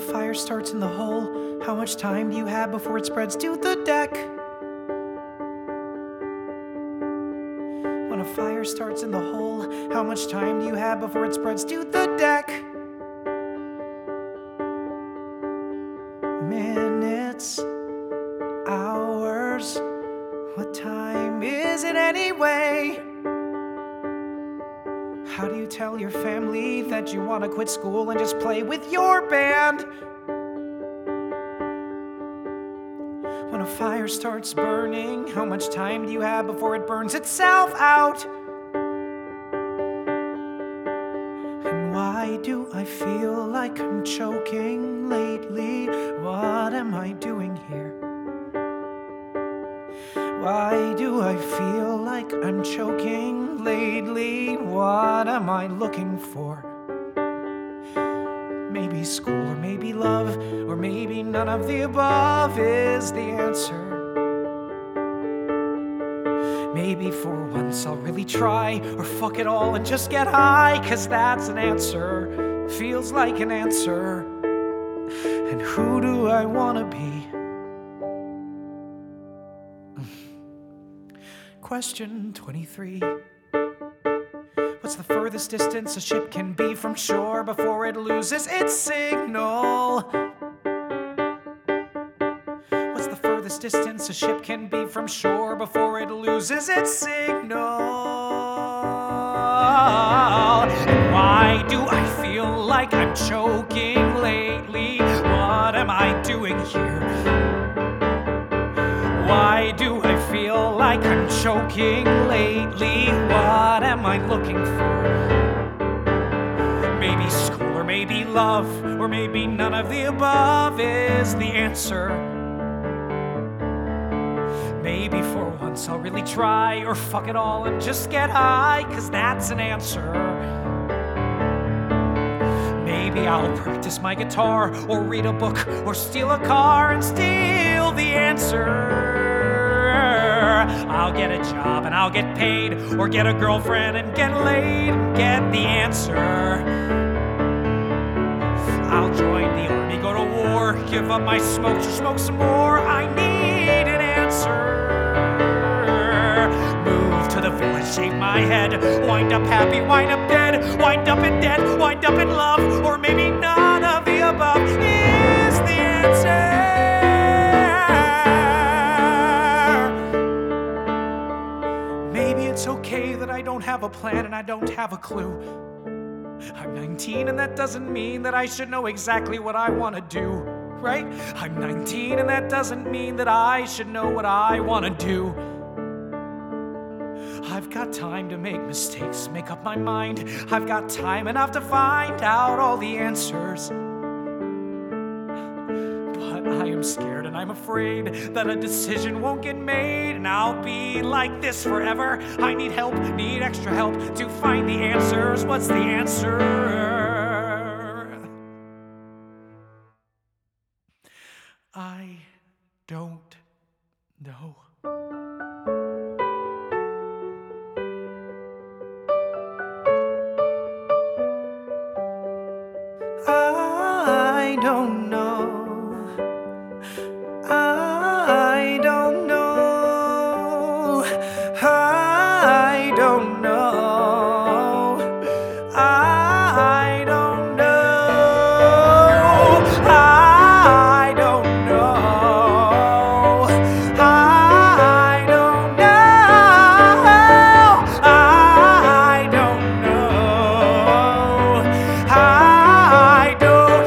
fire starts in the hole, how much time do you have before it spreads to the deck? When a fire starts in the hole, how much time do you have before it spreads to the deck? Minutes, hours, what time is it anyway? How do you tell your family that you want to quit school and just play with your band? When a fire starts burning, how much time do you have before it burns itself out? And why do I feel like I'm choking lately? What am I doing here? Why do I feel like I'm choking lately? What am I looking for? Maybe school, or maybe love, or maybe none of the above is the answer. Maybe for once I'll really try, or fuck it all and just get high, 'cause that's an answer, feels like an answer. And who do I wanna be? Question 23. What's the furthest distance a ship can be from shore before it loses its signal? What's the furthest distance a ship can be from shore before it loses its signal? And why do I feel like I'm choking lately? What am I doing here? Why do I feel like I'm choking lately? What am I looking for? Maybe school, or maybe love, or maybe none of the above is the answer. Maybe for once I'll really try, or fuck it all and just get high, 'cause that's an answer. Maybe I'll practice my guitar, or read a book, or steal a car and steal the answer. I'll get a job and I'll get paid, or get a girlfriend and get laid and get the answer. I'll join the army, go to war, give up my smoke to smoke some more. I need an answer. Move to the village, shave my head, wind up happy, wind up dead, wind up in debt, wind up in love, or maybe none of the above is the answer. Maybe it's okay that I don't have a plan and I don't have a clue. I'm 19 and that doesn't mean that I should know exactly what I want to do, right? I'm 19 and that doesn't mean that I should know what I want to do. I've got time to make mistakes, make up my mind. I've got time enough to find out all the answers. But I am scared and I'm afraid that a decision won't get made, and I'll be like this forever. I need help, need extra help to find the answers. What's the answer? I don't know. I don't know. I don't know. I don't know. I don't know. I don't know. I don't know. I don't know. I don't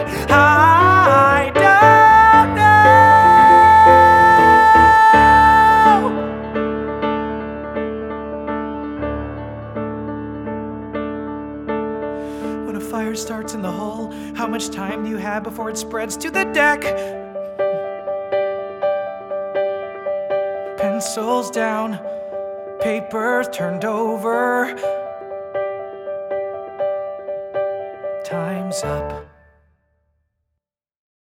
know. When a fire starts in the hole, how much time do you have before it spreads to the deck? Pencils down, papers turned over. Time's up.